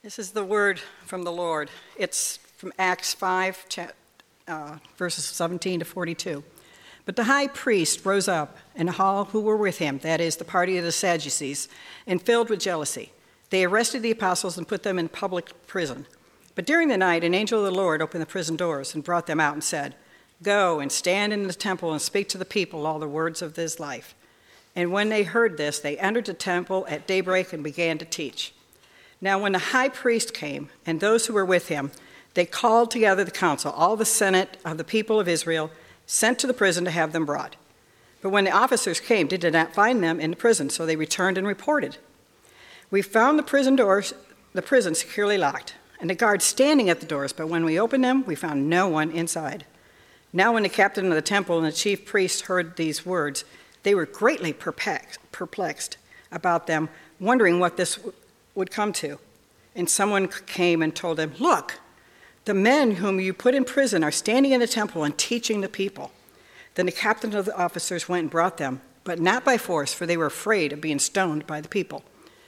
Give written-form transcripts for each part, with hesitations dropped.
This is the word from the Lord. It's from Acts 5, verses 17 to 42. But the high priest rose up, and all who were with him, that is, the party of the Sadducees, and filled with jealousy. They arrested the apostles and put them in public prison. But during the night, an angel of the Lord opened the prison doors and brought them out and said, "Go and stand in the temple and speak to the people all the words of this life." And when they heard this, they entered the temple at daybreak and began to teach. Now when the high priest came, and those who were with him, they called together the council, all the senate of the people of Israel, sent to the prison to have them brought. But when the officers came, they did not find them in the prison, so they returned and reported, "We found the prison securely locked, and the guards standing at the doors, but when we opened them, we found no one inside." Now when the captain of the temple and the chief priests heard these words, they were greatly perplexed about them, wondering what this would come to. And someone came and told them, "Look, the men whom you put in prison are standing in the temple and teaching the people." Then the captain of the officers went and brought them, but not by force, for they were afraid of being stoned by the people.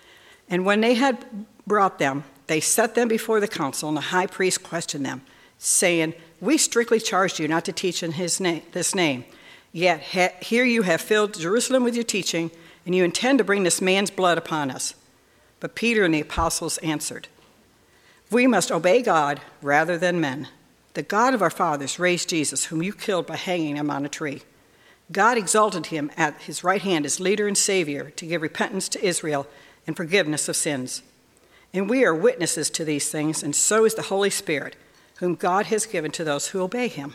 And when they had brought them, they set them before the council, and the high priest questioned them, saying, "We strictly charged you not to teach in this name. Yet here you have filled Jerusalem with your teaching, and you intend to bring this man's blood upon us." But Peter and the apostles answered, "We must obey God rather than men. The God of our fathers raised Jesus, whom you killed by hanging him on a tree. God exalted him at his right hand as leader and savior to give repentance to Israel and forgiveness of sins. And we are witnesses to these things, and so is the Holy Spirit, whom God has given to those who obey him."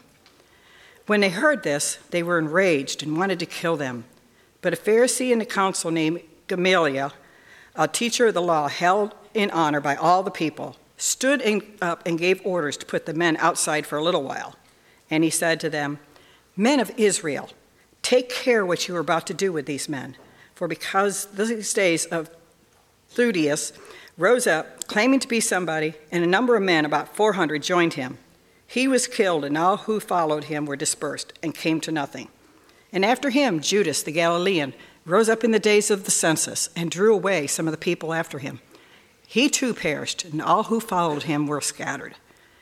When they heard this, they were enraged and wanted to kill them. But a Pharisee in the council named Gamaliel, a teacher of the law held in honor by all the people, stood up and gave orders to put the men outside for a little while. And he said to them, "Men of Israel, take care what you are about to do with these men. For because these days of Theudius rose up, claiming to be somebody, and a number of men, about 400, joined him. He was killed, and all who followed him were dispersed and came to nothing. And after him, Judas the Galilean rose up in the days of the census and drew away some of the people after him. He too perished, and all who followed him were scattered.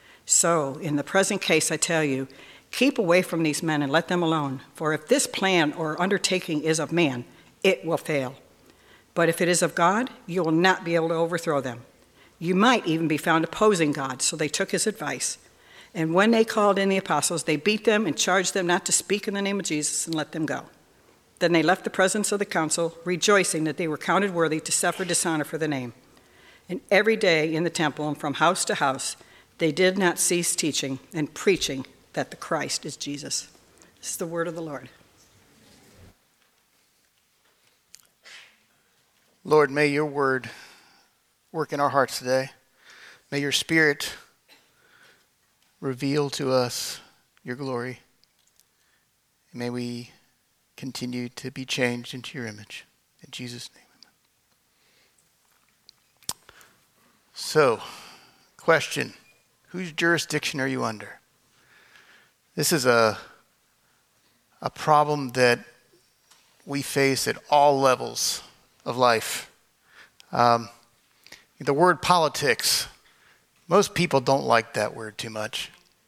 So, in the present case, I tell you, keep away from these men and let them alone. For if this plan or undertaking is of man, it will fail. But if it is of God, you will not be able to overthrow them. You might even be found opposing God." So they took his advice. And when they called in the apostles, they beat them and charged them not to speak in the name of Jesus and let them go. Then they left the presence of the council, rejoicing that they were counted worthy to suffer dishonor for the name. And every day in the temple and from house to house, they did not cease teaching and preaching that the Christ is Jesus. This is the word of the Lord. Lord, may your word work in our hearts today. May your Spirit reveal to us your glory. And may we continue to be changed into your image. In Jesus' name, amen. So, question. Whose jurisdiction are you under? This is a problem that we face at all levels of life. The word politics, most people don't like that word too much.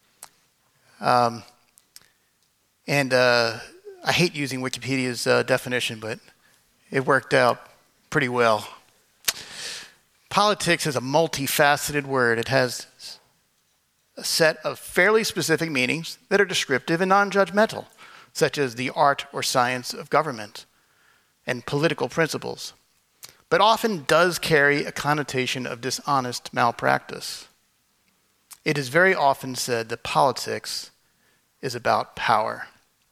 I hate using Wikipedia's definition, but it worked out pretty well. Politics is a multifaceted word. It has a set of fairly specific meanings that are descriptive and non-judgmental, such as the art or science of government and political principles, but often does carry a connotation of dishonest malpractice. It is very often said that politics is about power.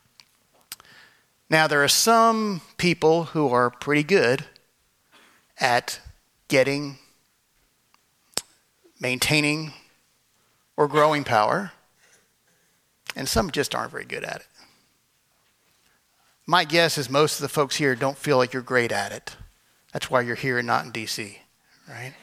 Now, there are some people who are pretty good at getting, maintaining, or growing power, and some just aren't very good at it. My guess is most of the folks here don't feel like you're great at it. That's why you're here and not in D.C., right?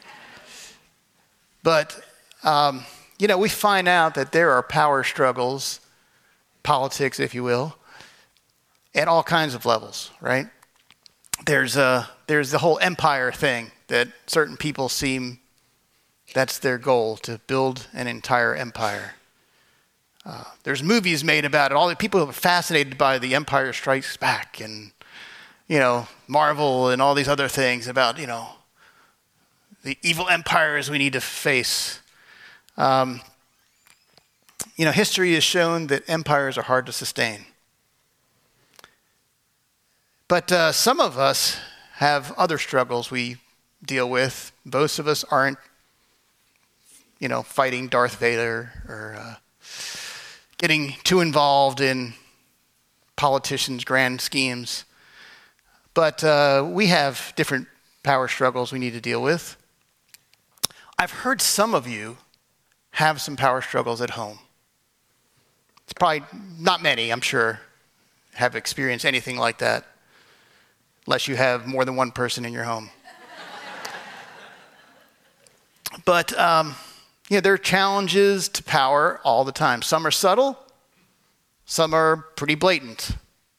But, we find out that there are power struggles, politics, if you will, at all kinds of levels, right? There's the whole empire thing that certain people seem That's their goal, to build an entire empire. There's movies made about it. All the people are fascinated by The Empire Strikes Back and, Marvel and all these other things about, the evil empires we need to face. History has shown that empires are hard to sustain. But some of us have other struggles we deal with. Most of us aren't, fighting Darth Vader or getting too involved in politicians' grand schemes. But we have different power struggles we need to deal with. I've heard some of you have some power struggles at home. It's probably not many, I'm sure, have experienced anything like that, unless you have more than one person in your home. But, there are challenges to power all the time. Some are subtle, some are pretty blatant.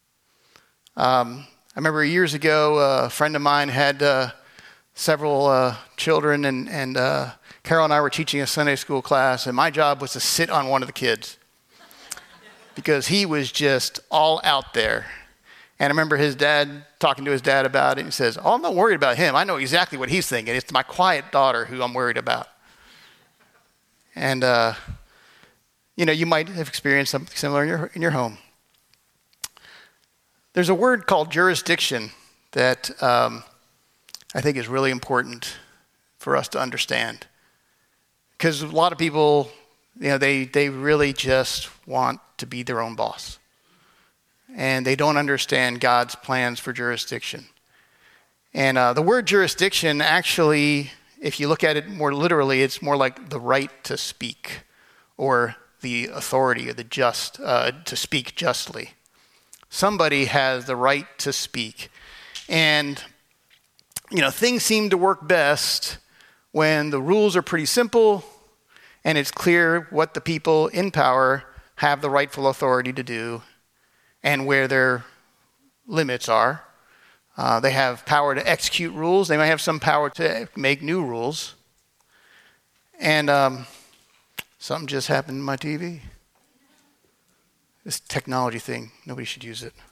I remember years ago, a friend of mine had several children, and Carol and I were teaching a Sunday school class, and my job was to sit on one of the kids because he was just all out there. And I remember his dad talking to his dad about it, and he says, "Oh, I'm not worried about him. I know exactly what he's thinking. It's my quiet daughter who I'm worried about." And, you might have experienced something similar in your home. There's a word called jurisdiction that I think is really important for us to understand. Because a lot of people, they really just want to be their own boss. And they don't understand God's plans for jurisdiction. And the word jurisdiction actually, if you look at it more literally, it's more like the right to speak, or the authority, or to speak justly. Somebody has the right to speak. And, things seem to work best when the rules are pretty simple and it's clear what the people in power have the rightful authority to do and where their limits are. They have power to execute rules. They might have some power to make new rules. And something just happened to my TV. This technology thing, nobody should use it.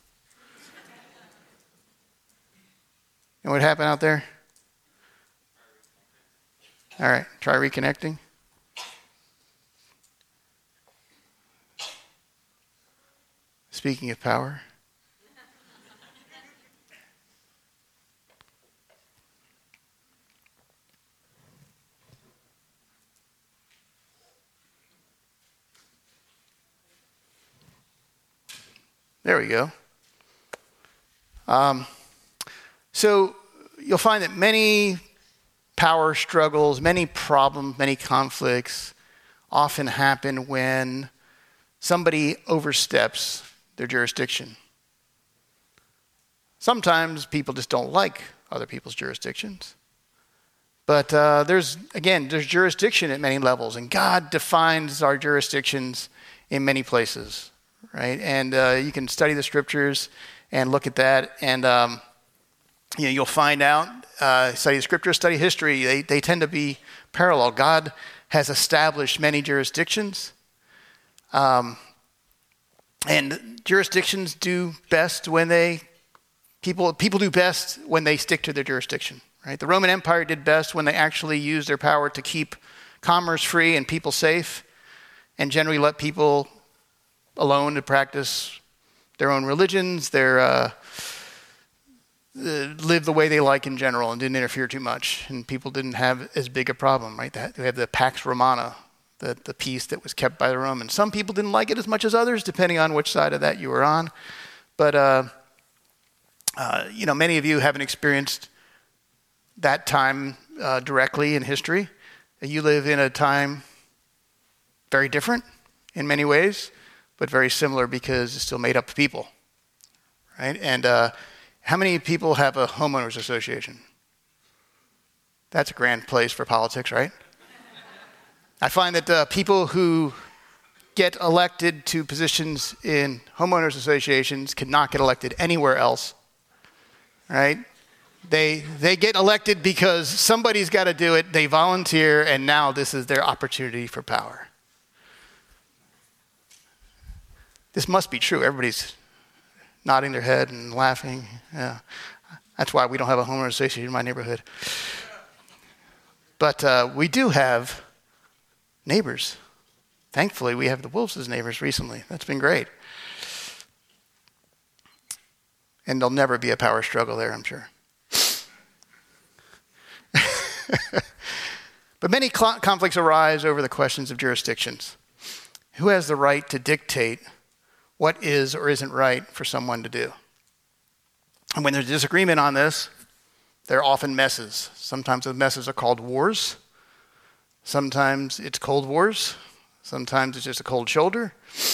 You know what happened out there? All right, try reconnecting. Speaking of power. There we go. So you'll find that many power struggles, many problems, many conflicts often happen when somebody oversteps their jurisdiction. Sometimes people just don't like other people's jurisdictions. But there's jurisdiction at many levels, and God defines our jurisdictions in many places, right? And you can study the scriptures and look at that, and you'll find out, study the scriptures, study history, they tend to be parallel. God has established many jurisdictions, and jurisdictions do best when people do best when they stick to their jurisdiction, right? The Roman Empire did best when they actually used their power to keep commerce free and people safe, and generally let people alone to practice their own religions, live the way they like in general, and didn't interfere too much, and people didn't have as big a problem, right? They have the Pax Romana, the peace that was kept by the Romans. Some people didn't like it as much as others, depending on which side of that you were on. But many of you haven't experienced that time directly in history. You live in a time very different in many ways, but very similar because it's still made up of people, right? And how many people have a homeowners association? That's a grand place for politics, right? I find that people who get elected to positions in homeowners associations cannot get elected anywhere else, right? They get elected because somebody's got to do it. They volunteer, and now this is their opportunity for power. This must be true. Everybody's nodding their head and laughing. Yeah. That's why we don't have a homeowners association in my neighborhood. But we do have neighbors. Thankfully, we have the Wolves as neighbors recently. That's been great. And there'll never be a power struggle there, I'm sure. But many conflicts arise over the questions of jurisdictions. Who has the right to dictate what is or isn't right for someone to do? And when there's disagreement on this, there are often messes. Sometimes those messes are called wars. Sometimes it's cold wars. Sometimes it's just a cold shoulder.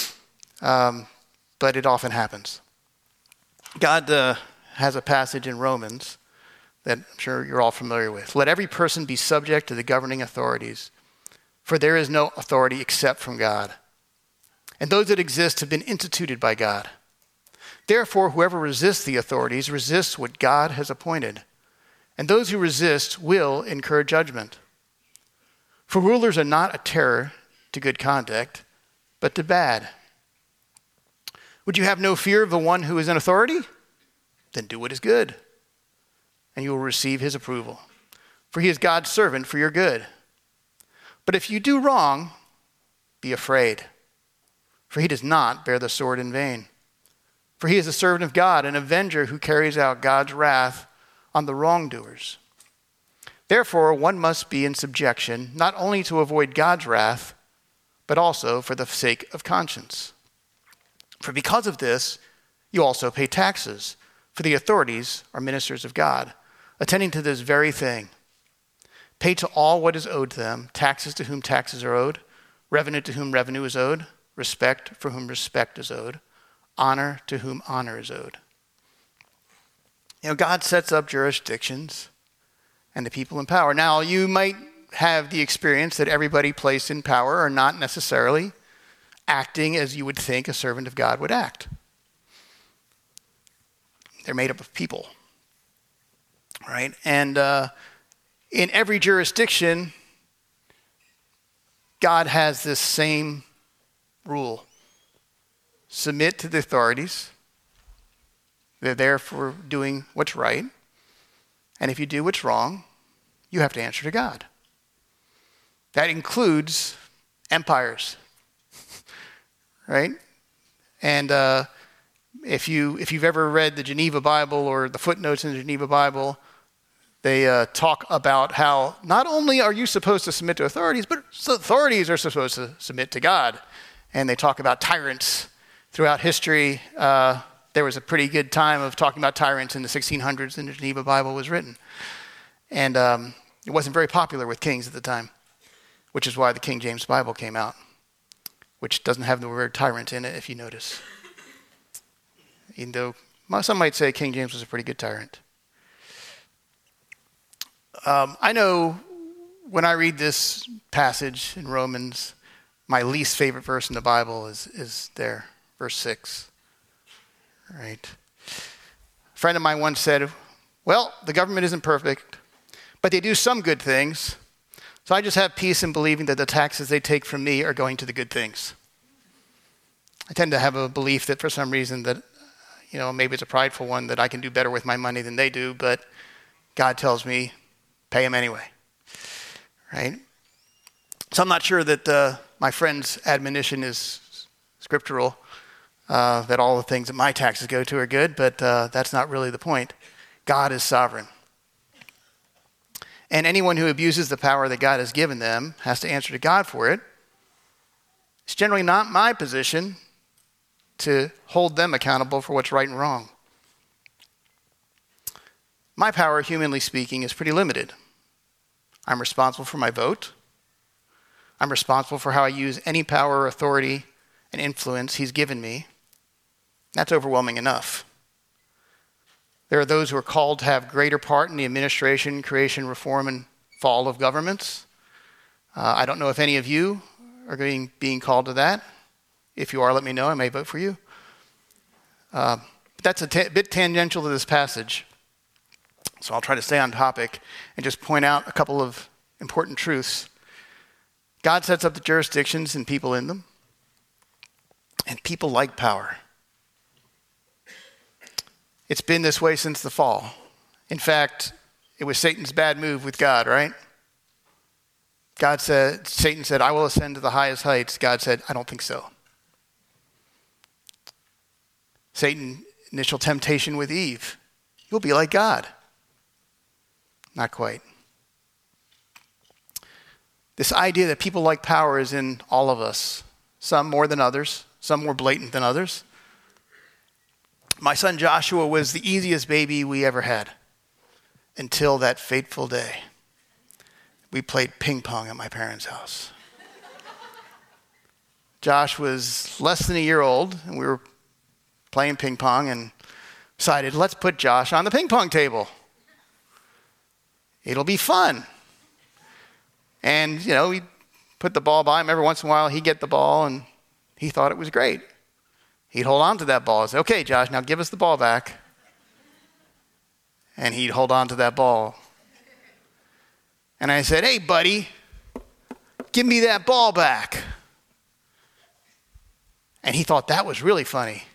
But it often happens. God has a passage in Romans that I'm sure you're all familiar with. Let every person be subject to the governing authorities, for there is no authority except from God. And those that exist have been instituted by God. Therefore, whoever resists the authorities resists what God has appointed. And those who resist will incur judgment. For rulers are not a terror to good conduct, but to bad. Would you have no fear of the one who is in authority? Then do what is good, and you will receive his approval. For he is God's servant for your good. But if you do wrong, be afraid, for he does not bear the sword in vain. For he is a servant of God, an avenger who carries out God's wrath on the wrongdoers. Therefore, one must be in subjection, not only to avoid God's wrath, but also for the sake of conscience. For because of this, you also pay taxes, for the authorities are ministers of God, attending to this very thing. Pay to all what is owed to them, taxes to whom taxes are owed, revenue to whom revenue is owed, respect for whom respect is owed, honor to whom honor is owed. You know, God sets up jurisdictions and the people in power. Now, you might have the experience that everybody placed in power are not necessarily acting as you would think a servant of God would act. They're made up of people, right? And in every jurisdiction, God has this same rule. Submit to the authorities. They're there for doing what's right. And if you do what's wrong, you have to answer to God. That includes empires, right? And if you've ever read the Geneva Bible or the footnotes in the Geneva Bible, they talk about how not only are you supposed to submit to authorities, but authorities are supposed to submit to God. And they talk about tyrants throughout history. There was a pretty good time of talking about tyrants in the 1600s when the Geneva Bible was written. And it wasn't very popular with kings at the time, which is why the King James Bible came out, which doesn't have the word tyrant in it, if you notice. Even though some might say King James was a pretty good tyrant. I know when I read this passage in Romans, my least favorite verse in the Bible is there, verse 6. Right? A friend of mine once said, well, the government isn't perfect, but they do some good things. So I just have peace in believing that the taxes they take from me are going to the good things. I tend to have a belief that for some reason that, maybe it's a prideful one, that I can do better with my money than they do, but God tells me, pay them anyway. Right? So I'm not sure that my friend's admonition is scriptural, that all the things that my taxes go to are good, but that's not really the point. God is sovereign. And anyone who abuses the power that God has given them has to answer to God for it. It's generally not my position to hold them accountable for what's right and wrong. My power, humanly speaking, is pretty limited. I'm responsible for my vote. I'm responsible for how I use any power, authority, and influence he's given me. That's overwhelming enough. There are those who are called to have greater part in the administration, creation, reform, and fall of governments. I don't know if any of you are being called to that. If you are, let me know. I may vote for you. But that's a bit tangential to this passage. So I'll try to stay on topic and just point out a couple of important truths. God sets up the jurisdictions and people in them, and people like power. It's been this way since the fall. In fact, it was Satan's bad move with God, right? Satan said, I will ascend to the highest heights. God said, I don't think so. Satan's initial temptation with Eve, you'll be like God. Not quite. This idea that people like power is in all of us, some more than others, some more blatant than others. My son Joshua was the easiest baby we ever had until that fateful day. We played ping pong at my parents' house. Josh was less than a year old, and we were playing ping pong and decided, let's put Josh on the ping pong table. It'll be fun. And, we put the ball by him. Every once in a while, he'd get the ball, and he thought it was great. He'd hold on to that ball and say, okay, Josh, now give us the ball back. And he'd hold on to that ball. And I said, hey, buddy, give me that ball back. And he thought that was really funny.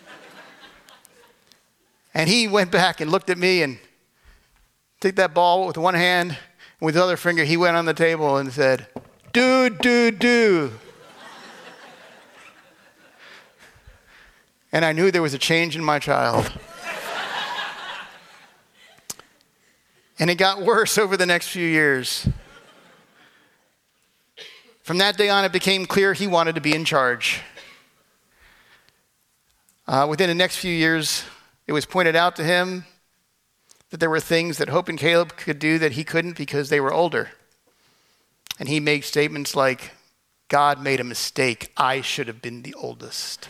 And he went back and looked at me and took that ball with one hand, and with the other finger, he went on the table and said, do. And I knew there was a change in my child. And it got worse over the next few years. From that day on, it became clear he wanted to be in charge. Within the next few years, it was pointed out to him that there were things that Hope and Caleb could do that he couldn't because they were older. And he made statements like, God made a mistake. I should have been the oldest.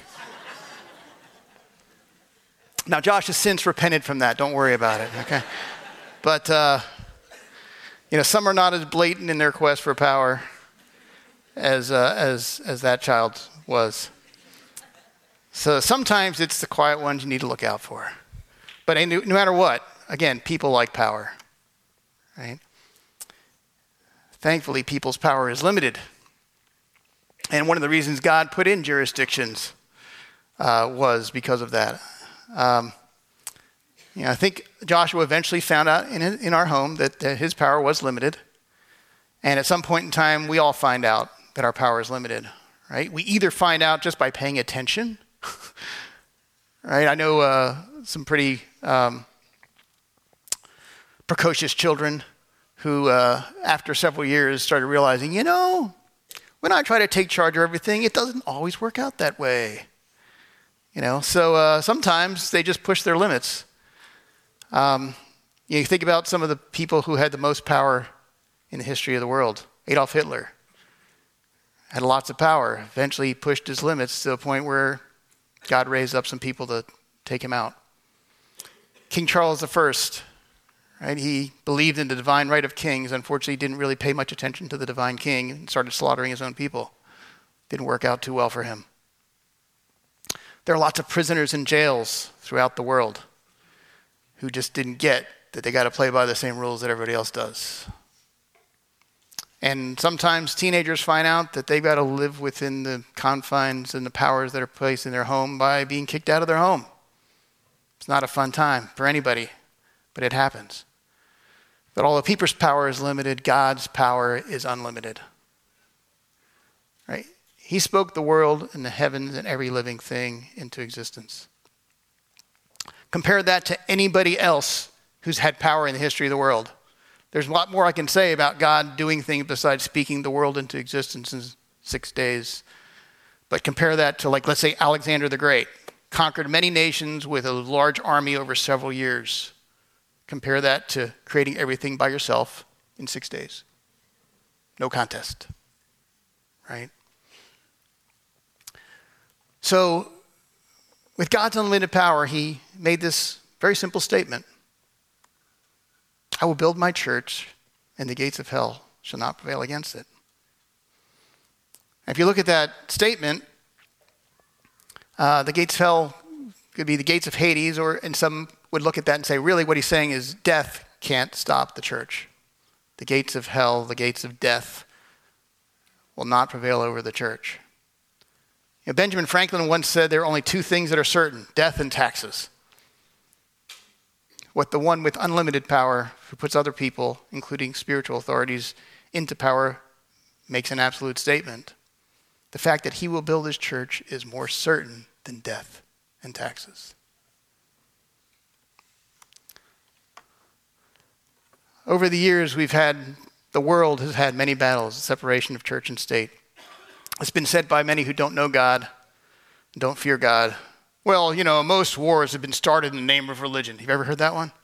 Now, Josh has since repented from that. Don't worry about it, okay? But, some are not as blatant in their quest for power as that child was. So sometimes it's the quiet ones you need to look out for. But no matter what, again, people like power, right? Thankfully, people's power is limited. And one of the reasons God put in jurisdictions was because of that. I think Joshua eventually found out in our home that his power was limited. And at some point in time, we all find out that our power is limited, right? We either find out just by paying attention, right? I know some pretty precocious children who, after several years, started realizing, when I try to take charge of everything, it doesn't always work out that way. So sometimes they just push their limits. You think about some of the people who had the most power in the history of the world. Adolf Hitler had lots of power. Eventually, he pushed his limits to the point where God raised up some people to take him out. King Charles I, right? He believed in the divine right of kings. Unfortunately, he didn't really pay much attention to the divine king and started slaughtering his own people. Didn't work out too well for him. There are lots of prisoners in jails throughout the world who just didn't get that they got to play by the same rules that everybody else does. And sometimes teenagers find out that they've got to live within the confines and the powers that are placed in their home by being kicked out of their home. It's not a fun time for anybody, but it happens. But although people's power is limited, God's power is unlimited. Right? He spoke the world and the heavens and every living thing into existence. Compare that to anybody else who's had power in the history of the world. There's a lot more I can say about God doing things besides speaking the world into existence in 6 days. But compare that to, let's say Alexander the Great, conquered many nations with a large army over several years. Compare that to creating everything by yourself in 6 days. No contest, right? So, with God's unlimited power, he made this very simple statement. I will build my church, and the gates of hell shall not prevail against it. If you look at that statement, the gates of hell could be the gates of Hades, and some would look at that and say, really what he's saying is death can't stop the church. The gates of hell, the gates of death will not prevail over the church. Benjamin Franklin once said there are only two things that are certain: death and taxes. What the one with unlimited power, who puts other people, including spiritual authorities, into power, makes an absolute statement. The fact that he will build his church is more certain than death and taxes. Over the years, the world has had many battles, the separation of church and state. It's been said by many who don't know God, don't fear God, well, most wars have been started in the name of religion. Have you ever heard that one?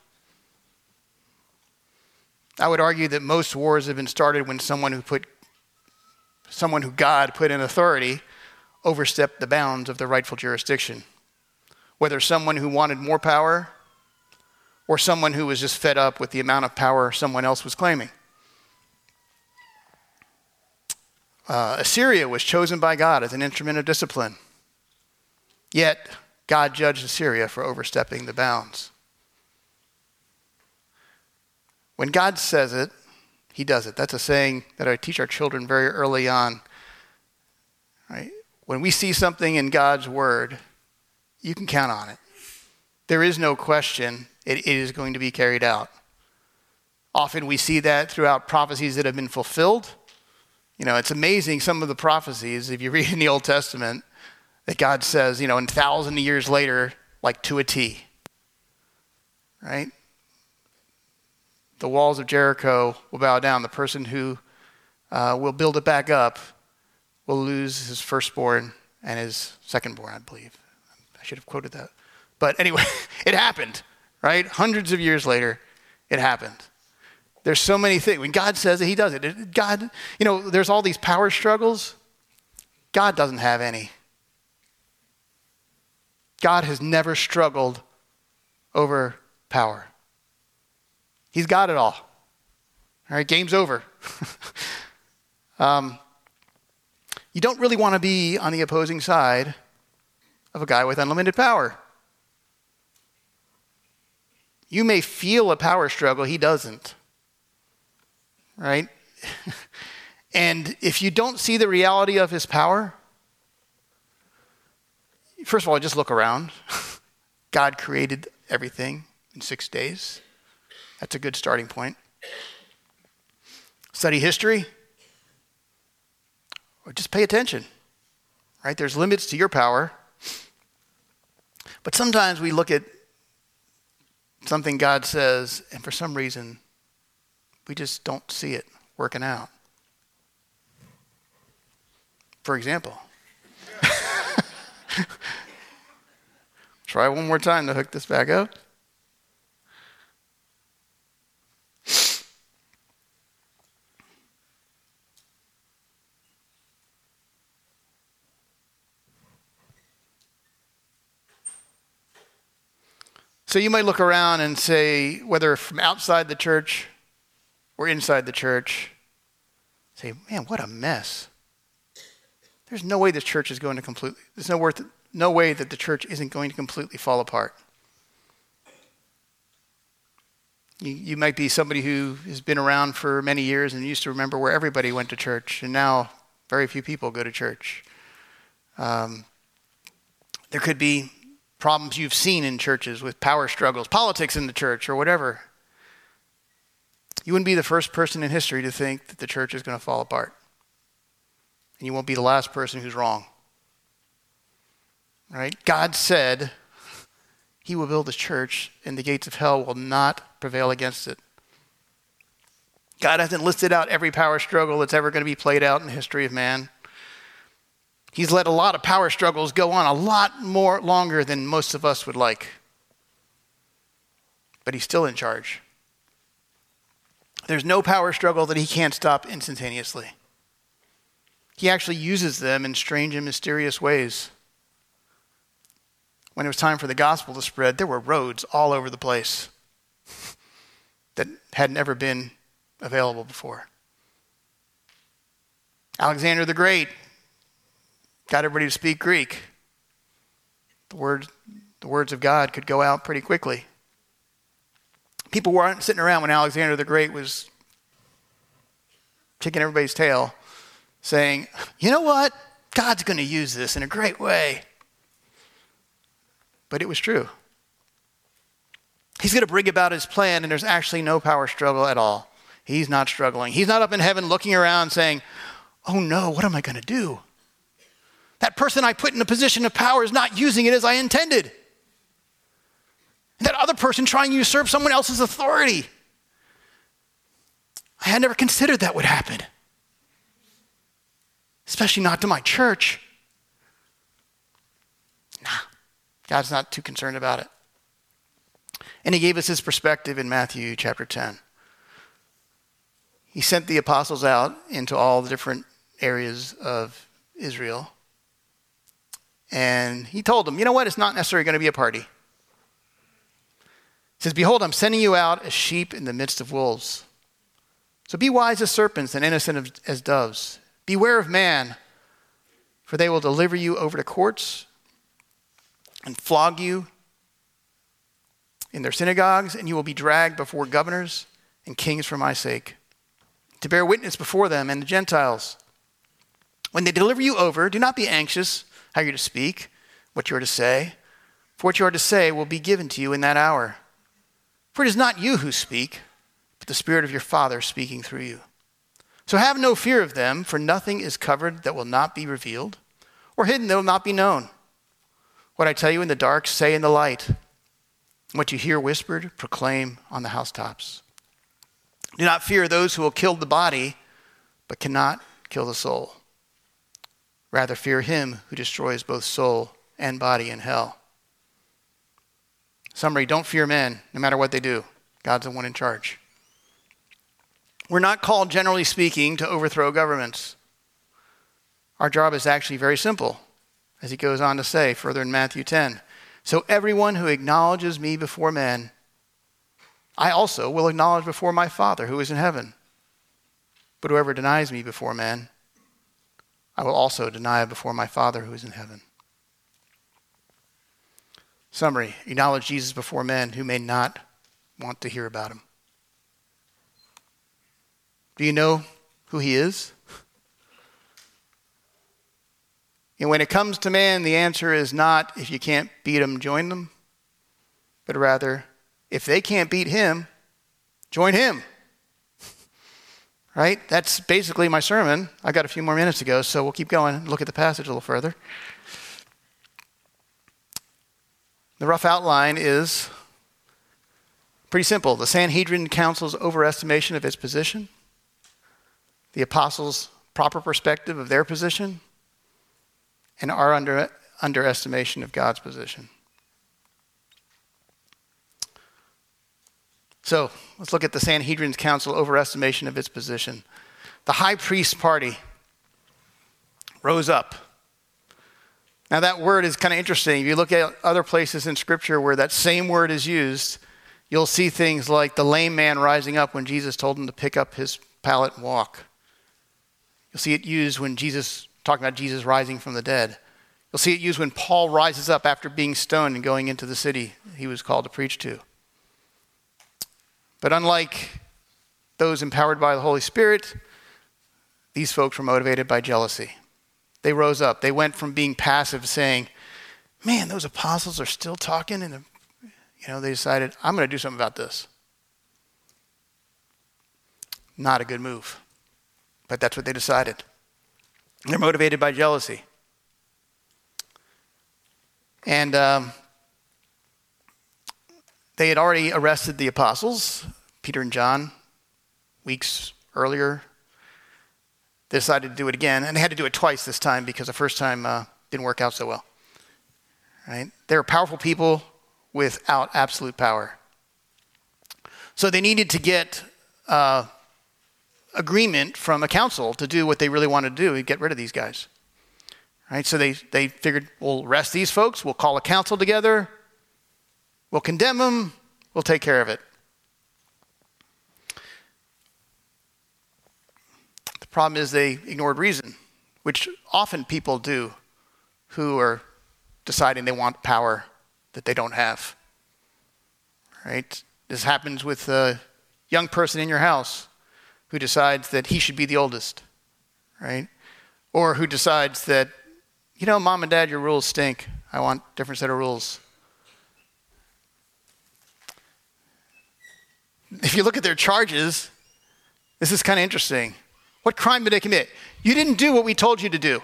I would argue that most wars have been started when someone who God put in authority overstepped the bounds of their rightful jurisdiction. Whether someone who wanted more power or someone who was just fed up with the amount of power someone else was claiming. Assyria was chosen by God as an instrument of discipline. Yet, God judged Assyria for overstepping the bounds. When God says it, he does it. That's a saying that I teach our children very early on. Right? When we see something in God's word, you can count on it. There is no question it is going to be carried out. Often we see that throughout prophecies that have been fulfilled. It's amazing some of the prophecies, if you read in the Old Testament, that God says, 1,000 years later, like to a T. Right? The walls of Jericho will bow down. The person who will build it back up will lose his firstborn and his secondborn, I believe. I should have quoted that. But anyway, it happened, right? Hundreds of years later, it happened. There's so many things. When God says it, he does it. God, there's all these power struggles. God doesn't have any. God has never struggled over power. He's got it all. All right, game's over. You don't really want to be on the opposing side of a guy with unlimited power. You may feel a power struggle, he doesn't. Right? And if you don't see the reality of his power, first of all, just look around. God created everything in 6 days. That's a good starting point. Study history, or just pay attention. Right? There's limits to your power. But sometimes we look at something God says, and for some reason, we just don't see it working out. For example, try one more time to hook this back up. So you might look around and say, whether from outside the church or inside the church, say, man, what a mess. There's no way this church is going to there's no way that the church isn't going to completely fall apart. You might be somebody who has been around for many years and used to remember where everybody went to church, and now very few people go to church. There could be problems you've seen in churches with power struggles, politics in the church, or whatever. You wouldn't be the first person in history to think that the church is going to fall apart. And you won't be the last person who's wrong. Right? God said he will build his church, and the gates of hell will not prevail against it. God hasn't listed out every power struggle that's ever going to be played out in the history of man. He's let a lot of power struggles go on a lot more longer than most of us would like. But he's still in charge. There's no power struggle that he can't stop instantaneously. He actually uses them in strange and mysterious ways. When it was time for the gospel to spread, there were roads all over the place that had never been available before. Alexander the Great got everybody to speak Greek. The words of God could go out pretty quickly. People weren't sitting around when Alexander the Great was kicking everybody's tail, saying, you know what? God's going to use this in a great way. But it was true. He's going to bring about his plan, and there's actually no power struggle at all. He's not struggling. He's not up in heaven looking around saying, oh no, what am I going to do? That person I put in a position of power is not using it as I intended. And that other person trying to usurp someone else's authority. I had never considered that would happen. Especially not to my church. Nah, God's not too concerned about it. And he gave us his perspective in Matthew chapter 10. He sent the apostles out into all the different areas of Israel. And he told them, you know what? It's not necessarily going to be a party. He says, behold, I'm sending you out as sheep in the midst of wolves. So be wise as serpents and innocent as doves. Beware of man, for they will deliver you over to courts and flog you in their synagogues, and you will be dragged before governors and kings for my sake, to bear witness before them and the Gentiles. When they deliver you over, do not be anxious how you're to speak, what you are to say, for what you are to say will be given to you in that hour. For it is not you who speak, but the Spirit of your Father speaking through you. So have no fear of them, for nothing is covered that will not be revealed, or hidden that will not be known. What I tell you in the dark, say in the light. What you hear whispered, proclaim on the housetops. Do not fear those who will kill the body, but cannot kill the soul. Rather fear him who destroys both soul and body in hell. Summary, don't fear men, no matter what they do. God's the one in charge. We're not called, generally speaking, to overthrow governments. Our job is actually very simple, as he goes on to say further in Matthew 10. So everyone who acknowledges me before men, I also will acknowledge before my Father who is in heaven. But whoever denies me before men, I will also deny before my Father who is in heaven. Summary, acknowledge Jesus before men who may not want to hear about him. Do you know who he is? And when it comes to man, the answer is not if you can't beat them, join them, but rather if they can't beat him, join him. Right? That's basically my sermon. I got a few more minutes to go, so we'll keep going and look at the passage a little further. The rough outline is pretty simple. The Sanhedrin Council's overestimation of its position, the apostles' proper perspective of their position, and our underestimation of God's position. So let's look at the Sanhedrin Council overestimation of its position. The high priest's party rose up. Now that word is kind of interesting. If you look at other places in Scripture where that same word is used, you'll see things like the lame man rising up when Jesus told him to pick up his pallet and walk. You'll see it used when talking about Jesus rising from the dead. You'll see it used when Paul rises up after being stoned and going into the city he was called to preach to. But unlike those empowered by the Holy Spirit, these folks were motivated by jealousy. They rose up. They went from being passive, saying, man, those apostles are still talking. And they decided, I'm going to do something about this. Not a good move. But that's what they decided. They're motivated by jealousy. And they had already arrested the apostles, Peter and John, weeks earlier. They decided to do it again, and they had to do it twice this time because the first time didn't work out so well. Right? They were powerful people without absolute power. So they needed to get agreement from a council to do what they really wanted to do, and get rid of these guys. Right? So they figured, we'll arrest these folks, we'll call a council together, we'll condemn them, we'll take care of it. The problem is they ignored reason, which often people do who are deciding they want power that they don't have. Right? This happens with a young person in your house who decides that he should be the oldest, right? Or who decides that, Mom and Dad, your rules stink. I want a different set of rules. If you look at their charges, this is kind of interesting. What crime did they commit? You didn't do what we told you to do.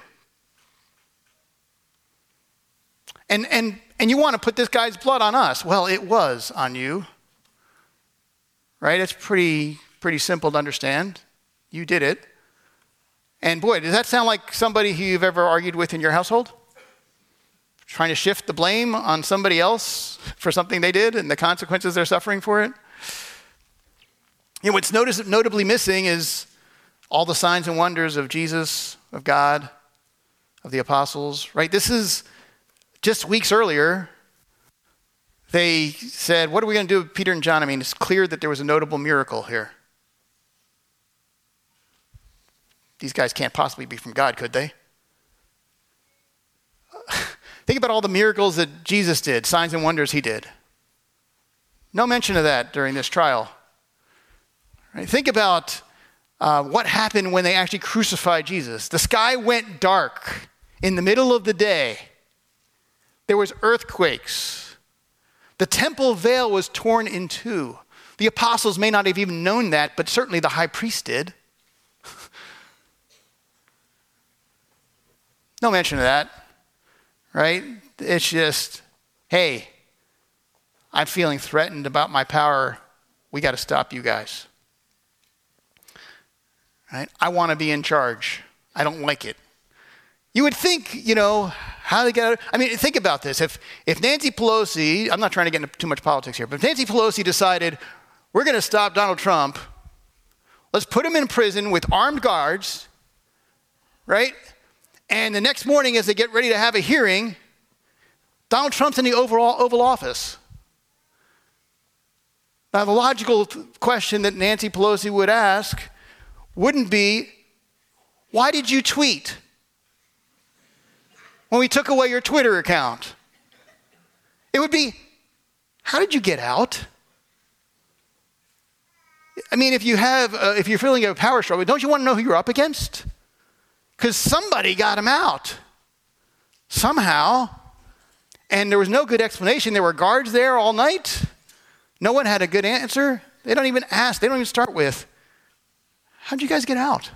And you want to put this guy's blood on us. Well, it was on you. Right? It's pretty simple to understand. You did it. And boy, does that sound like somebody who you've ever argued with in your household? Trying to shift the blame on somebody else for something they did and the consequences they're suffering for it? What's notably missing is all the signs and wonders of Jesus, of God, of the apostles, right? This is just weeks earlier. They said, what are we going to do with Peter and John? I mean, it's clear that there was a notable miracle here. These guys can't possibly be from God, could they? Think about all the miracles that Jesus did, signs and wonders he did. No mention of that during this trial. Right? Think about what happened when they actually crucified Jesus. The sky went dark in the middle of the day. There was earthquakes. The temple veil was torn in two. The apostles may not have even known that, but certainly the high priest did. No mention of that, right? It's just, hey, I'm feeling threatened about my power. We got to stop you guys. Right? I want to be in charge. I don't like it. You would think, how to get out. I mean, think about this. If Nancy Pelosi, I'm not trying to get into too much politics here, but if Nancy Pelosi decided, we're going to stop Donald Trump, let's put him in prison with armed guards, right? And the next morning as they get ready to have a hearing, Donald Trump's in the Oval Office. Now, the logical question that Nancy Pelosi would ask wouldn't be, why did you tweet when we took away your Twitter account? It would be, how did you get out? I mean, if you're feeling a power struggle, don't you want to know who you're up against? Because somebody got him out somehow, and there was no good explanation. There were guards there all night. No one had a good answer. They don't even ask. They don't even start with, how'd you guys get out?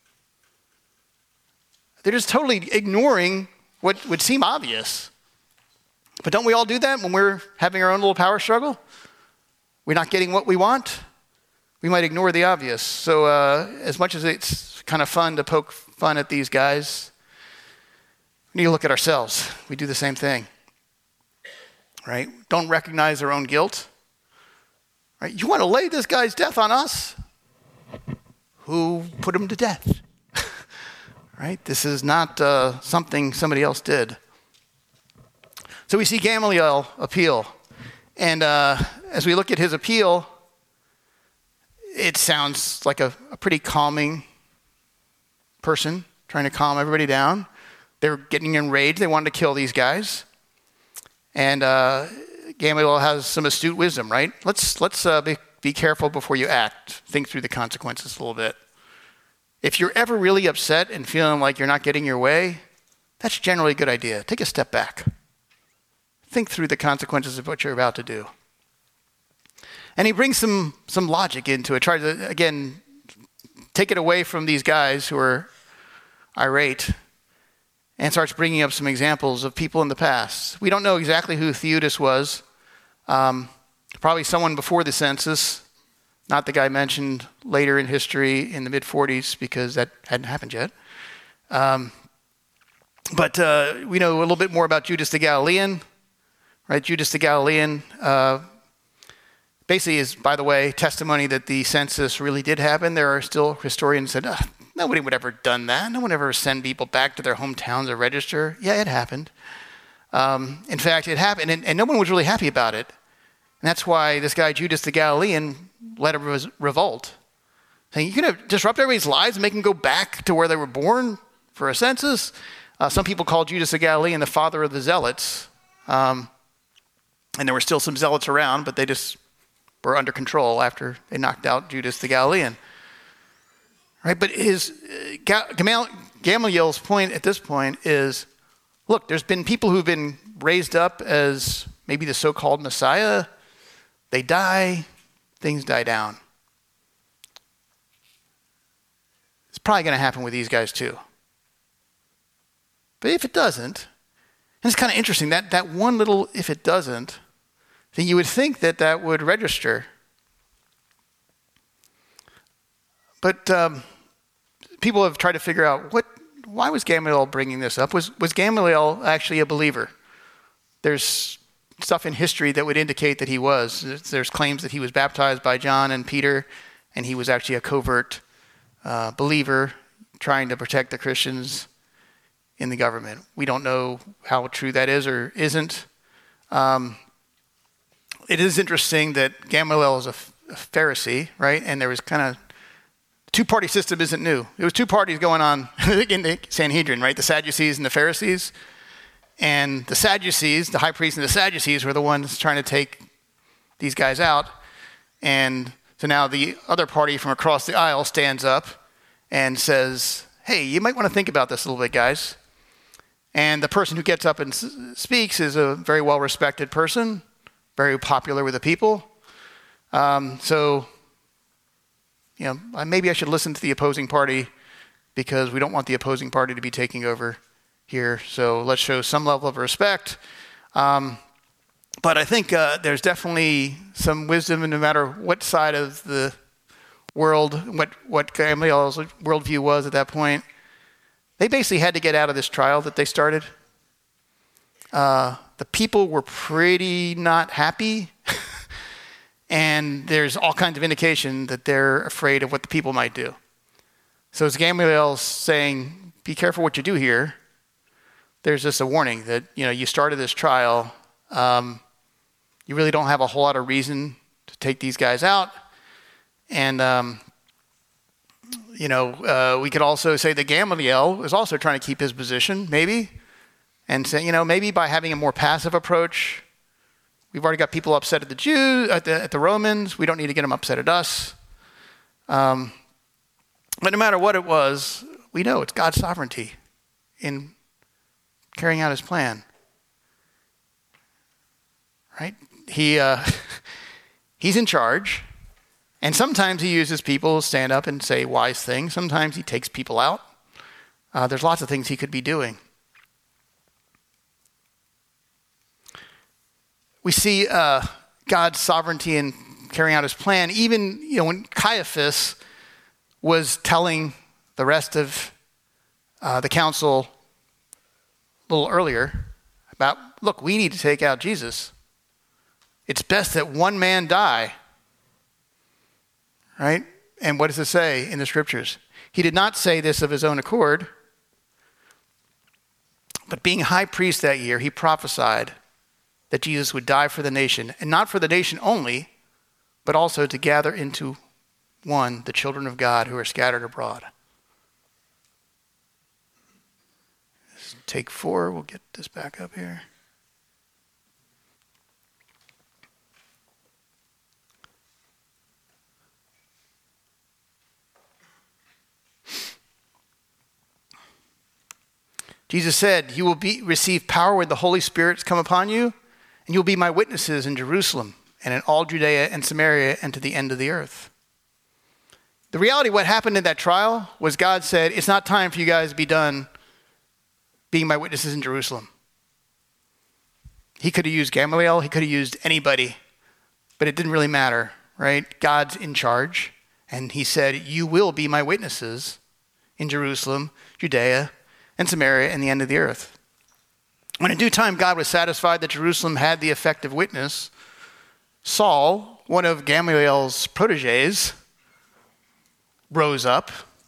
They're just totally ignoring what would seem obvious. But don't we all do that when we're having our own little power struggle? We're not getting what we want. We might ignore the obvious. So as much as it's kind of fun to poke fun at these guys, we need to look at ourselves. We do the same thing. Right? Don't recognize our own guilt. Right? You want to lay this guy's death on us? Who put him to death? Right? This is not something somebody else did. So we see Gamaliel appeal. And as we look at his appeal, it sounds like a pretty calming person trying to calm everybody down. They're getting enraged. They wanted to kill these guys. And Gamaliel has some astute wisdom, right? Let's be careful before you act. Think through the consequences a little bit. If you're ever really upset and feeling like you're not getting your way, that's generally a good idea. Take a step back. Think through the consequences of what you're about to do. And he brings some logic into it. Tries to, again, take it away from these guys who are irate and starts bringing up some examples of people in the past. We don't know exactly who Theudas was. Probably someone before the census, not the guy mentioned later in history in the mid-40s, because that hadn't happened yet. But we know a little bit more about Judas the Galilean, right? Judas the Galilean basically is, by the way, testimony that the census really did happen. There are still historians that said, nobody would ever done that. No one ever send people back to their hometowns to register. Yeah, it happened. In fact, it happened, and no one was really happy about it. And that's why this guy, Judas the Galilean, led a revolt. Saying, you're going to disrupt everybody's lives and make them go back to where they were born for a census? Some people call Judas the Galilean the father of the zealots. And there were still some zealots around, but they just were under control after they knocked out Judas the Galilean. Right? But Gamaliel's point at this point is, look, there's been people who've been raised up as maybe the so-called Messiah. They die, things die down. It's probably going to happen with these guys too. But if it doesn't, and it's kind of interesting, that one little if it doesn't, then you would think that would register. But people have tried to figure out why was Gamaliel bringing this up? Was Gamaliel actually a believer? There's stuff in history that would indicate that he was. There's claims that he was baptized by John and Peter, and he was actually a covert believer trying to protect the Christians in the government. We don't know how true that is or isn't. It is interesting that Gamaliel is a Pharisee, right? And there was kind of two-party system isn't new. There was two parties going on in the Sanhedrin, right? The Sadducees and the Pharisees. And the Sadducees, the high priest and the Sadducees, were the ones trying to take these guys out. And so now the other party from across the aisle stands up and says, hey, you might want to think about this a little bit, guys. And the person who gets up and speaks is a very well-respected person, very popular with the people. So, maybe I should listen to the opposing party because we don't want the opposing party to be taking over here. So let's show some level of respect. But I think there's definitely some wisdom in no matter what side of the world, what Gamaliel's worldview was at that point. They basically had to get out of this trial that they started. The people were pretty not happy. And there's all kinds of indication that they're afraid of what the people might do. So as Gamaliel's saying, be careful what you do here, there's just a warning that, you started this trial. You really don't have a whole lot of reason to take these guys out. And, we could also say that Gamaliel was also trying to keep his position, maybe. And say, maybe by having a more passive approach, we've already got people upset at the Jews, at the Romans. We don't need to get them upset at us. But no matter what it was, we know it's God's sovereignty in carrying out his plan. Right? He's in charge. And sometimes he uses people to stand up and say wise things. Sometimes he takes people out. There's lots of things he could be doing. We see God's sovereignty in carrying out his plan. Even when Caiaphas was telling the rest of the council a little earlier about, look, we need to take out Jesus. It's best that one man die. Right? And what does it say in the scriptures? He did not say this of his own accord, but being high priest that year, he prophesied that Jesus would die for the nation, and not for the nation only, but also to gather into one the children of God who are scattered abroad. Take 4, we'll get this back up here. Jesus said, you will receive power when the Holy Spirit's come upon you, and you'll be my witnesses in Jerusalem and in all Judea and Samaria and to the end of the earth. The reality of what happened in that trial was God said, it's not time for you guys to be done being my witnesses in Jerusalem. He could have used Gamaliel, he could have used anybody, but it didn't really matter, right? God's in charge, and he said, you will be my witnesses in Jerusalem, Judea, and Samaria, and the end of the earth. When in due time God was satisfied that Jerusalem had the effective witness, Saul, one of Gamaliel's proteges, rose up.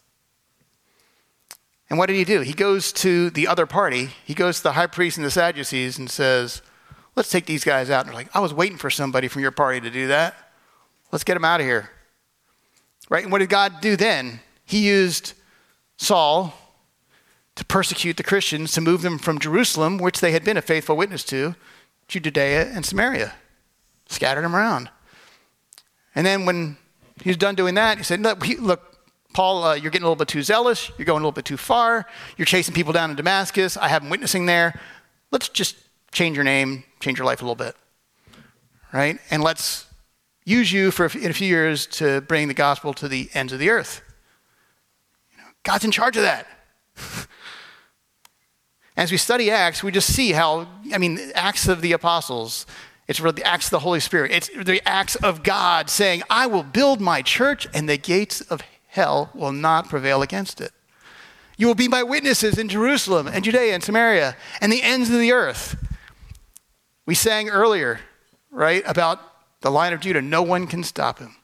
And what did he do? He goes to the other party. He goes to the high priest and the Sadducees and says, let's take these guys out. And they're like, I was waiting for somebody from your party to do that. Let's get them out of here. Right? And what did God do then? He used Saul to persecute the Christians, to move them from Jerusalem, which they had been a faithful witness to Judea and Samaria. Scattered them around. And then when he was done doing that, he said, look, Paul, you're getting a little bit too zealous. You're going a little bit too far. You're chasing people down in Damascus. I have them witnessing there. Let's just change your name, change your life a little bit, right? And let's use you in a few years to bring the gospel to the ends of the earth. God's in charge of that. As we study Acts, we just see how, Acts of the Apostles, it's really the Acts of the Holy Spirit. It's the Acts of God saying, I will build my church and the gates of hell will not prevail against it. You will be my witnesses in Jerusalem and Judea and Samaria and the ends of the earth. We sang earlier, right, about the Lion of Judah. No one can stop him.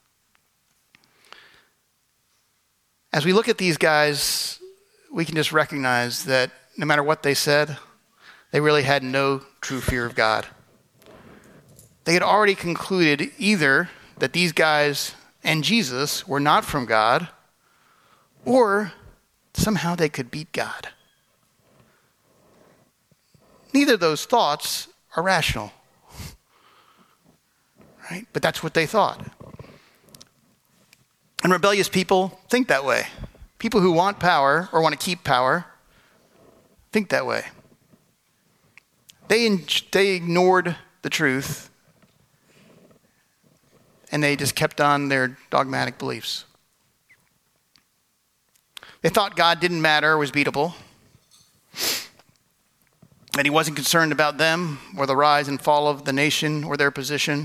As we look at these guys, we can just recognize that no matter what they said, they really had no true fear of God. They had already concluded either that these guys and Jesus were not from God, or somehow they could beat God. Neither of those thoughts are rational, right? But that's what they thought. And rebellious people think that way. People who want power or want to keep power think that way. They ignored the truth, and they just kept on their dogmatic beliefs. They thought God didn't matter or was beatable, that he wasn't concerned about them or the rise and fall of the nation or their position.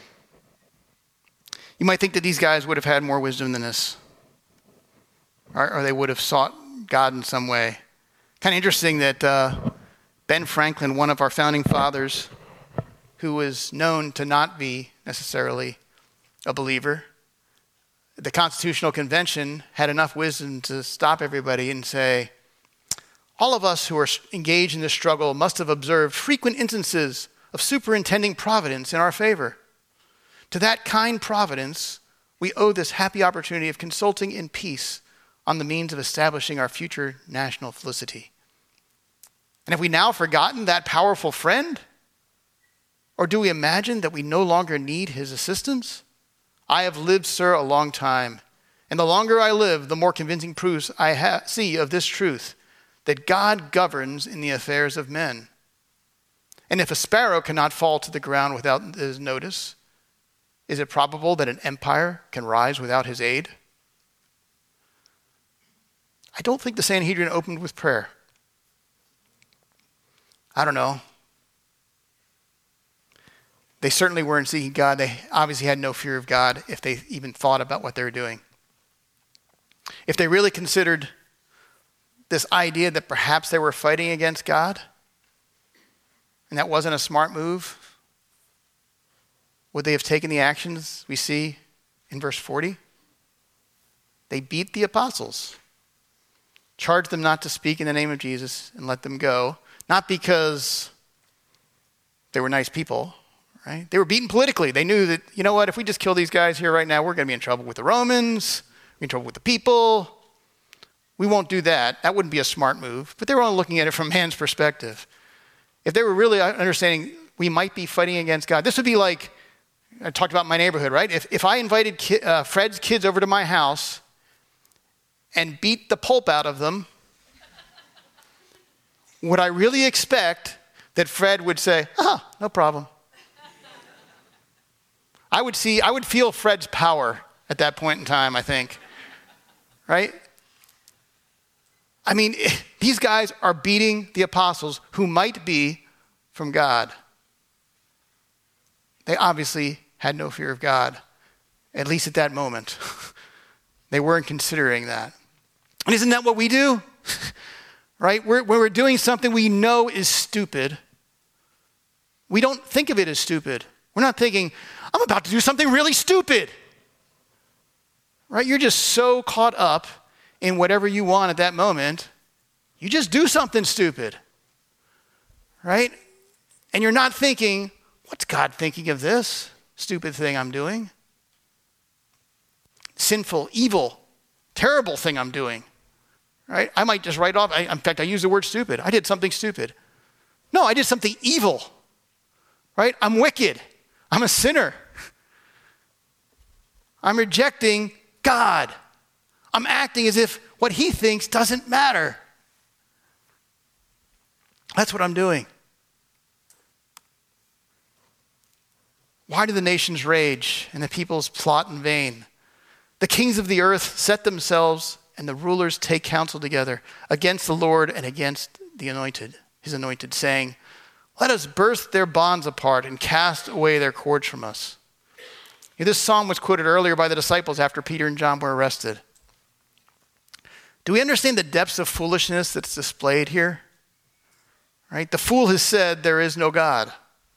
You might think that these guys would have had more wisdom than this, or they would have sought God in some way. Kind of interesting that Ben Franklin, one of our founding fathers, who was known to not be necessarily a believer, the Constitutional Convention had enough wisdom to stop everybody and say, all of us who are engaged in this struggle must have observed frequent instances of superintending providence in our favor. To that kind providence, we owe this happy opportunity of consulting in peace on the means of establishing our future national felicity. And have we now forgotten that powerful friend? Or do we imagine that we no longer need his assistance? I have lived, sir, a long time, and the longer I live, the more convincing proofs I see of this truth, that God governs in the affairs of men. And if a sparrow cannot fall to the ground without his notice, is it probable that an empire can rise without his aid? I don't think the Sanhedrin opened with prayer. I don't know. They certainly weren't seeking God. They obviously had no fear of God if they even thought about what they were doing. If they really considered this idea that perhaps they were fighting against God, and that wasn't a smart move, would they have taken the actions we see in verse 40? They beat the apostles, charged them not to speak in the name of Jesus, and let them go. Not because they were nice people, right? They were beaten politically. They knew that, you know what, if we just kill these guys here right now, we're going to be in trouble with the Romans, we're in trouble with the people. We won't do that. That wouldn't be a smart move. But they were only looking at it from man's perspective. If they were really understanding we might be fighting against God, this would be like, I talked about my neighborhood, right? If I invited Fred's kids over to my house and beat the pulp out of them, would I really expect that Fred would say, no problem? I would feel Fred's power at that point in time, I think. Right? I mean, these guys are beating the apostles who might be from God. They obviously had no fear of God, at least at that moment. They weren't considering that. And isn't that what we do? Right? When we're doing something we know is stupid, we don't think of it as stupid. We're not thinking, I'm about to do something really stupid. Right? You're just so caught up in whatever you want at that moment, you just do something stupid. Right? And you're not thinking, what's God thinking of this stupid thing I'm doing? Sinful, evil, terrible thing I'm doing. Right? I might just write off, in fact, I use the word stupid. I did something stupid. No, I did something evil. Right? I'm wicked. I'm a sinner. I'm rejecting God. I'm acting as if what he thinks doesn't matter. That's what I'm doing. Why do the nations rage and the peoples plot in vain? The kings of the earth set themselves and the rulers take counsel together against the Lord and against the anointed, his anointed, saying, let us burst their bonds apart and cast away their cords from us. This psalm was quoted earlier by the disciples after Peter and John were arrested. Do we understand the depths of foolishness that's displayed here? Right? The fool has said there is no God.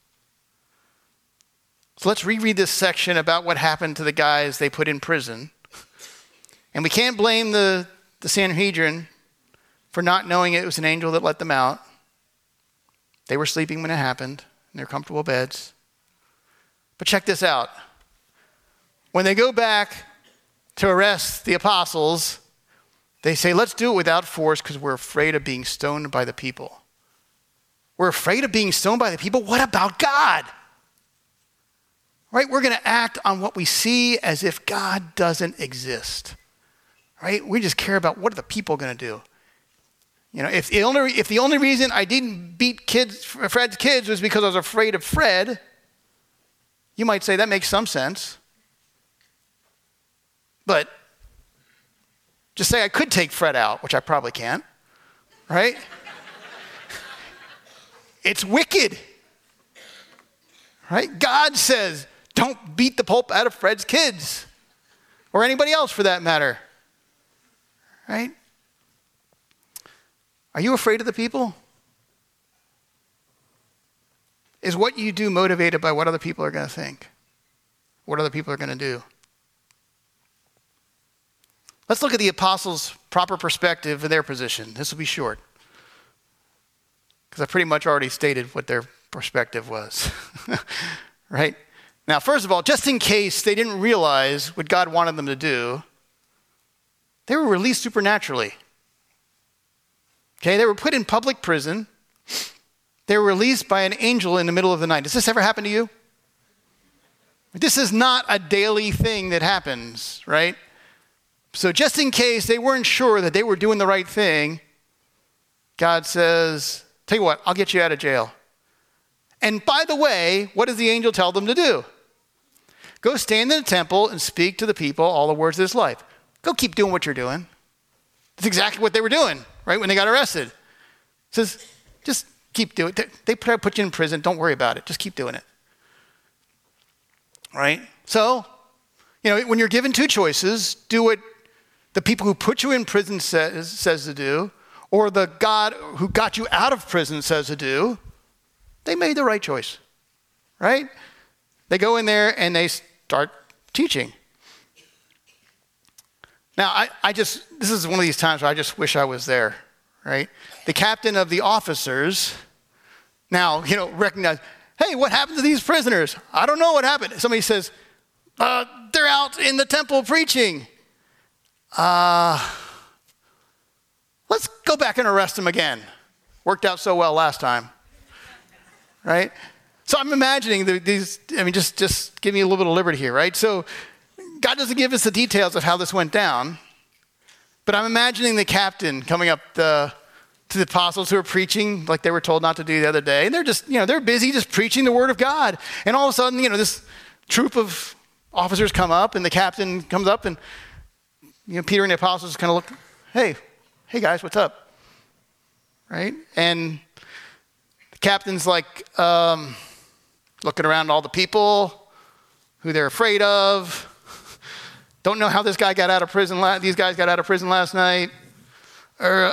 So let's reread this section about what happened to the guys they put in prison. And we can't blame the Sanhedrin for not knowing it was an angel that let them out. They were sleeping when it happened in their comfortable beds. But check this out. When they go back to arrest the apostles, they say, let's do it without force because we're afraid of being stoned by the people. We're afraid of being stoned by the people. What about God? Right? We're going to act on what we see as if God doesn't exist. Right? We just care about what are the people going to do. You know, if the only reason I didn't beat Fred's kids was because I was afraid of Fred, you might say that makes some sense. But just say I could take Fred out, which I probably can't. Right? It's wicked. Right? God says, don't beat the pulp out of Fred's kids. Or anybody else for that matter. Right? Are you afraid of the people? Is what you do motivated by what other people are going to think? What other people are going to do? Let's look at the apostles' proper perspective of their position. This will be short. Because I pretty much already stated what their perspective was. Right? Now, first of all, just in case they didn't realize what God wanted them to do, they were released supernaturally. Okay, they were put in public prison. They were released by an angel in the middle of the night. Does this ever happen to you? This is not a daily thing that happens, right? So just in case they weren't sure that they were doing the right thing, God says, tell you what, I'll get you out of jail. And by the way, what does the angel tell them to do? Go stand in the temple and speak to the people all the words of this life. Go keep doing what you're doing. That's exactly what they were doing, right, when they got arrested. It says, just keep doing it. They put you in prison. Don't worry about it. Just keep doing it. Right? So, you know, when you're given two choices, do what the people who put you in prison says to do, or the God who got you out of prison says to do, they made the right choice, right? They go in there and they start teaching. Now, this is one of these times where I just wish I was there, right? The captain of the officers now, recognize, hey, what happened to these prisoners? I don't know what happened. Somebody says, they're out in the temple preaching. Let's go back and arrest them again. Worked out so well last time, right? So I'm imagining just give me a little bit of liberty here, right? So God doesn't give us the details of how this went down, but I'm imagining the captain coming up to the apostles who are preaching like they were told not to do the other day. And they're just, they're busy just preaching the word of God. And all of a sudden, this troop of officers come up and the captain comes up and, Peter and the apostles kind of look, hey guys, what's up? Right? And the captain's like looking around all the people who they're afraid of. Don't know how this guy got out of prison. These guys got out of prison last night. Or,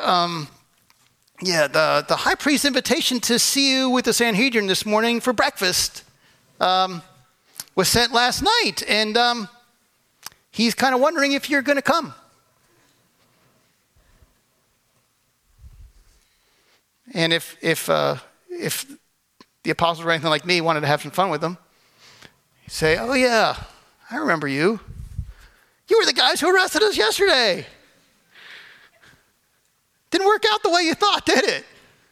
the high priest's invitation to see you with the Sanhedrin this morning for breakfast was sent last night. And he's kind of wondering if you're going to come. And if the apostles or anything like me wanted to have some fun with them, he'd say, oh yeah, I remember you. You were the guys who arrested us yesterday. Didn't work out the way you thought, did it?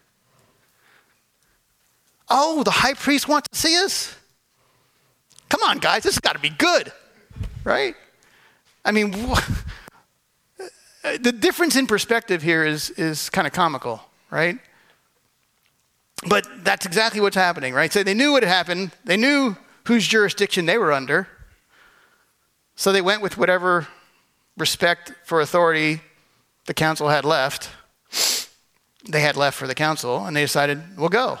Oh, the high priest wants to see us? Come on, guys, this has got to be good, right? I mean, the difference in perspective here is kind of comical, right? But that's exactly what's happening, right? So they knew what had happened. They knew whose jurisdiction they were under. So they went with whatever respect for authority the council had left. They had left for the council, and they decided, we'll go.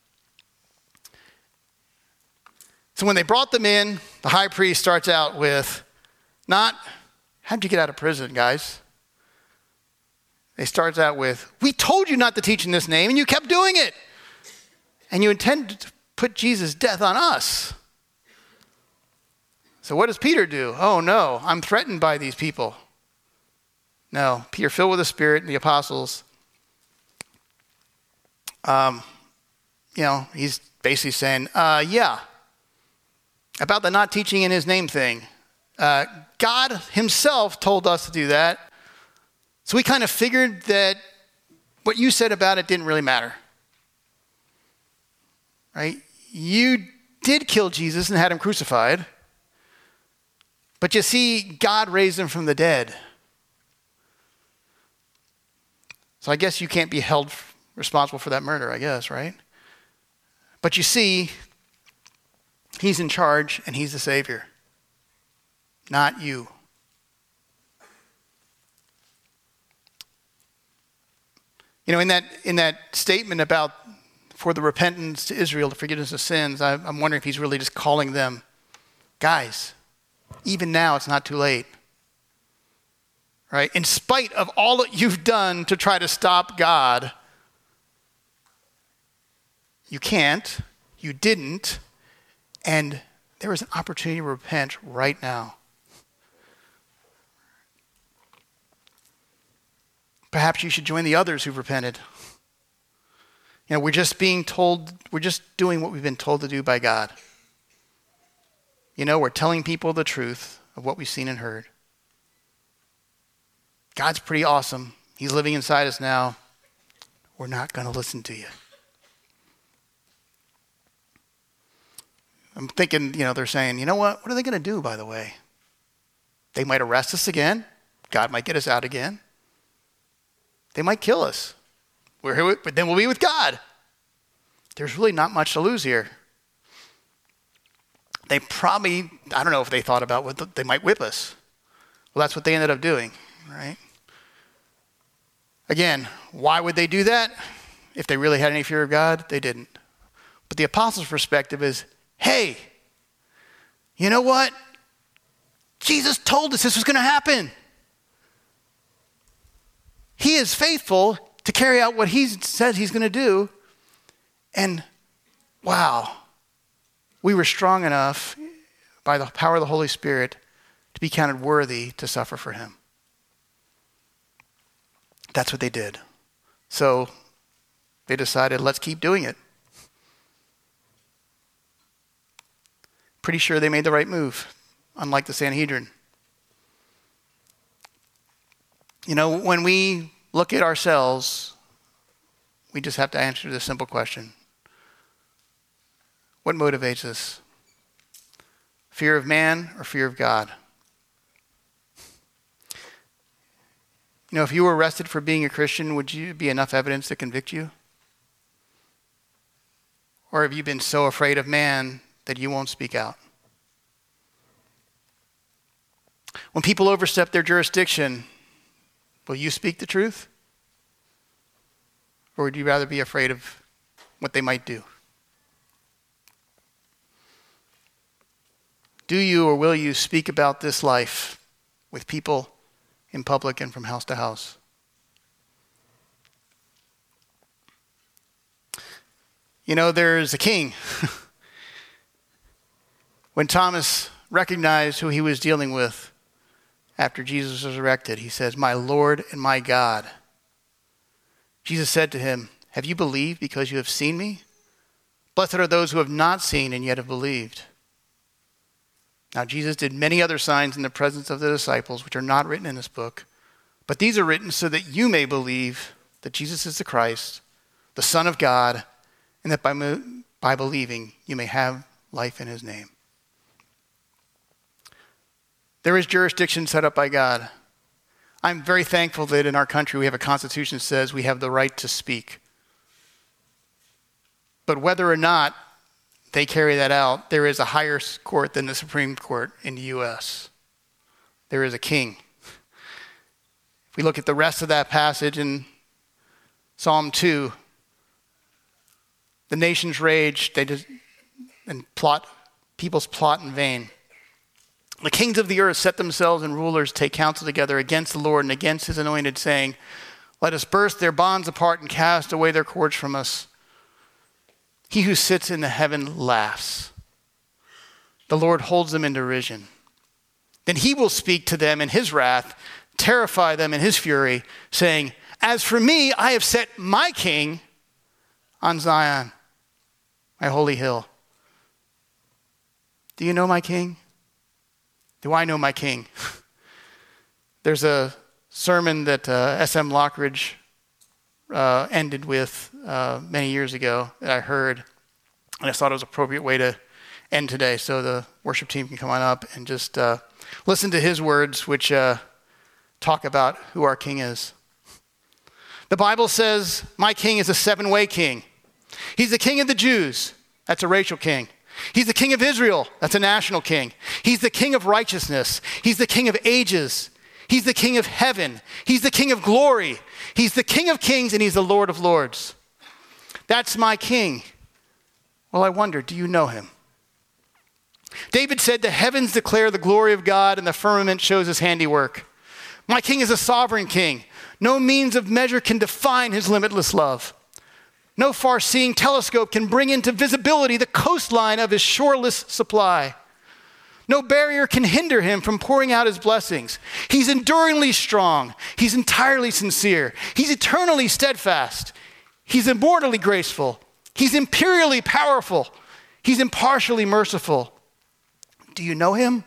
So when they brought them in, the high priest starts out with, not, how'd you get out of prison, guys? He starts out with, we told you not to teach in this name, and you kept doing it. And you intended to put Jesus' death on us. So what does Peter do? Oh no, I'm threatened by these people. No, Peter, filled with the Spirit and the apostles, he's basically saying, about the not teaching in his name thing. God himself told us to do that. So we kind of figured that what you said about it didn't really matter. Right? You did kill Jesus and had him crucified. But you see, God raised him from the dead. So I guess you can't be held responsible for that murder, I guess, right? But you see, he's in charge and he's the Savior, not you. You know, in that statement about for the repentance to Israel, the forgiveness of sins, I'm wondering if he's really just calling them, guys, even now it's not too late. Right? In spite of all that you've done to try to stop God, you can't, you didn't, and there is an opportunity to repent right now. Perhaps you should join the others who've repented. You know, we're just doing what we've been told to do by God. You know, we're telling people the truth of what we've seen and heard. God's pretty awesome. He's living inside us now. We're not going to listen to you. I'm thinking, they're saying, you know what? What are they going to do, by the way? They might arrest us again. God might get us out again. They might kill us. We're here, but then we'll be with God. There's really not much to lose here. They probably, I don't know if they thought about what they might whip us. Well, that's what they ended up doing, right? Again, why would they do that? If they really had any fear of God, they didn't. But the apostles' perspective is, hey, you know what? Jesus told us this was going to happen. He is faithful to carry out what he says he's going to do. And wow, we were strong enough by the power of the Holy Spirit to be counted worthy to suffer for him. That's what they did. So they decided, let's keep doing it. Pretty sure they made the right move, unlike the Sanhedrin. You know, when we look at ourselves, we just have to answer this simple question. What motivates us? Fear of man or fear of God? You know, if you were arrested for being a Christian, would you be enough evidence to convict you? Or have you been so afraid of man that you won't speak out? When people overstep their jurisdiction, will you speak the truth? Or would you rather be afraid of what they might do? Do you or will you speak about this life with people in public and from house to house? You know, there's a king. When Thomas recognized who he was dealing with after Jesus was resurrected, he says, "My Lord and my God." Jesus said to him, "Have you believed because you have seen me? Blessed are those who have not seen and yet have believed." Now, Jesus did many other signs in the presence of the disciples, which are not written in this book, but these are written so that you may believe that Jesus is the Christ, the Son of God, and that by believing you may have life in his name. There is jurisdiction set up by God. I'm very thankful that in our country we have a constitution that says we have the right to speak. But whether or not they carry that out, there is a higher court than the Supreme Court in the U.S. There is a king. If we look at the rest of that passage in Psalm 2, the nations rage, peoples plot in vain. The kings of the earth set themselves and rulers take counsel together against the Lord and against his anointed, saying, let us burst their bonds apart and cast away their cords from us. He who sits in the heaven laughs. The Lord holds them in derision. Then he will speak to them in his wrath, terrify them in his fury, saying, as for me, I have set my king on Zion, my holy hill. Do you know my king? Do I know my king? There's a sermon that S.M. Lockridge ended with many years ago that I heard, and I thought it was an appropriate way to end today, so the worship team can come on up and just listen to his words, which talk about who our king is. The Bible says, my king is a seven-way king. He's the king of the Jews. That's a racial king. He's the king of Israel. That's a national king. He's the king of righteousness. He's the king of ages. He's the king of heaven. He's the king of glory. He's the king of kings, and he's the Lord of lords. That's my king. Well, I wonder, do you know him? David said, the heavens declare the glory of God, and the firmament shows his handiwork. My king is a sovereign king. No means of measure can define his limitless love. No far-seeing telescope can bring into visibility the coastline of his shoreless supply. No barrier can hinder him from pouring out his blessings. He's enduringly strong. He's entirely sincere. He's eternally steadfast. He's immortally graceful. He's imperially powerful. He's impartially merciful. Do you know him?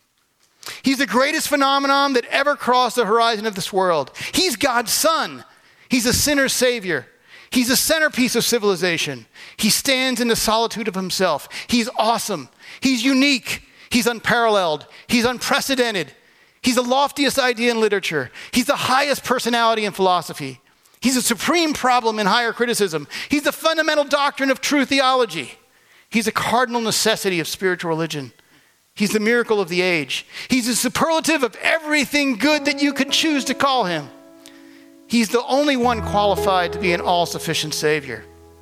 He's the greatest phenomenon that ever crossed the horizon of this world. He's God's son. He's a sinner's savior. He's the centerpiece of civilization. He stands in the solitude of himself. He's awesome. He's unique. He's unparalleled. He's unprecedented. He's the loftiest idea in literature. He's the highest personality in philosophy. He's a supreme problem in higher criticism. He's the fundamental doctrine of true theology. He's a cardinal necessity of spiritual religion. He's the miracle of the age. He's a superlative of everything good that you could choose to call him. He's the only one qualified to be an all-sufficient Savior.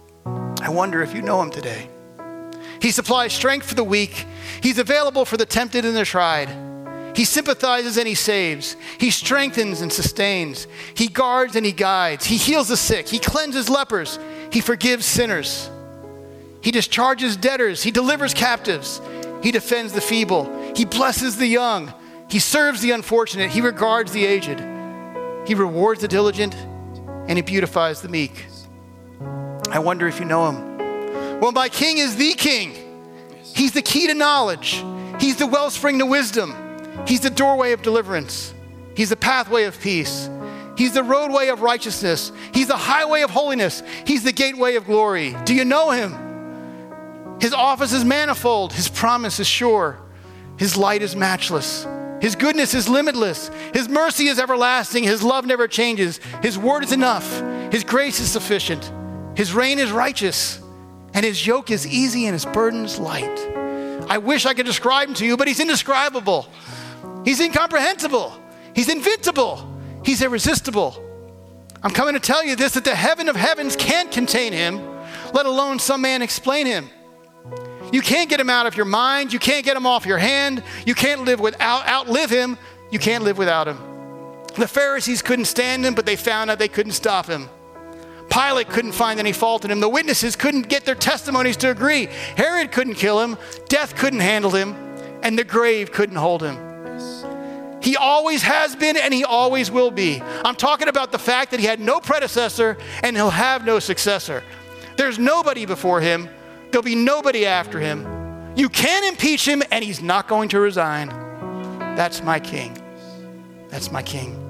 I wonder if you know him today. He supplies strength for the weak. He's available for the tempted and the tried. He sympathizes and he saves. He strengthens and sustains. He guards and he guides. He heals the sick. He cleanses lepers. He forgives sinners. He discharges debtors. He delivers captives. He defends the feeble. He blesses the young. He serves the unfortunate. He regards the aged. He rewards the diligent, and he beautifies the meek. I wonder if you know him. Well, my king is the king. He's the key to knowledge. He's the wellspring to wisdom. He's the doorway of deliverance. He's the pathway of peace. He's the roadway of righteousness. He's the highway of holiness. He's the gateway of glory. Do you know him? His office is manifold. His promise is sure. His light is matchless. His goodness is limitless. His mercy is everlasting. His love never changes. His word is enough. His grace is sufficient. His reign is righteous. And his yoke is easy and his burden is light. I wish I could describe him to you, but he's indescribable. He's incomprehensible. He's invincible. He's irresistible. I'm coming to tell you this, that the heaven of heavens can't contain him, let alone some man explain him. You can't get him out of your mind. You can't get him off your hand. You can't outlive him. You can't live without him. The Pharisees couldn't stand him, but they found out they couldn't stop him. Pilate couldn't find any fault in him. The witnesses couldn't get their testimonies to agree. Herod couldn't kill him. Death couldn't handle him. And the grave couldn't hold him. He always has been and he always will be. I'm talking about the fact that he had no predecessor and he'll have no successor. There's nobody before him. There'll be nobody after him. You can impeach him and he's not going to resign. That's my king. That's my king.